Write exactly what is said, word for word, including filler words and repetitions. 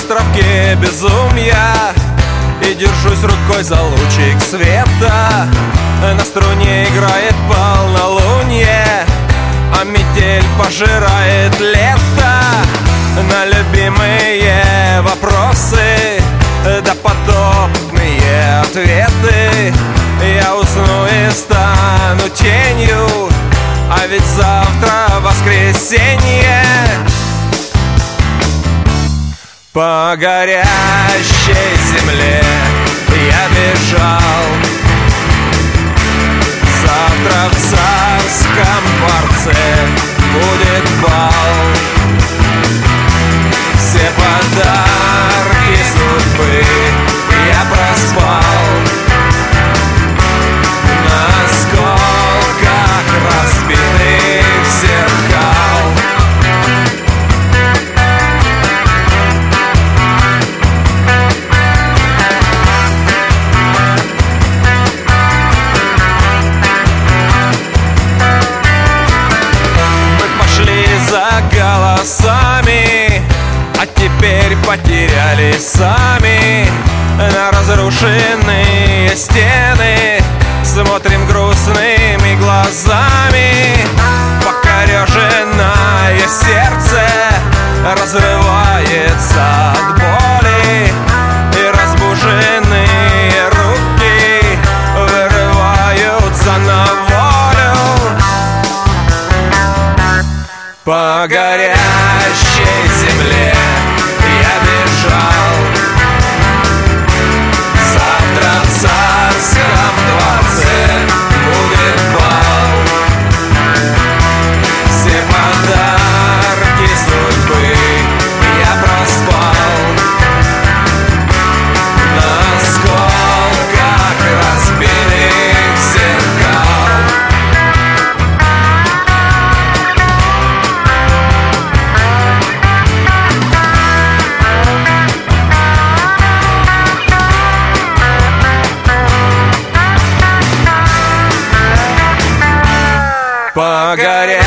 островке безумия и держусь рукой за лучик света. На струне играет полнолуние, а метель пожирает лето. На любимые вопросы допотопные ответы я усну и стану тенью, а ведь завтра воскресенье. По горящей земле я бежал, завтра в царском дворце будет бал. Все подарки судьбы я проспал, на осколках разбитых зеркал. Мы пошли за голосами, а теперь потерялись сами. На разрушенные стены смотрим грустными глазами. Покореженное сердце разрывается от боли, и разбуженные руки вырываются на волю. По горящей земле я бежал, завтра в царском дворце будет бал. Все подарки судьбы я проспал, на осколках разбитых зеркал. По горящей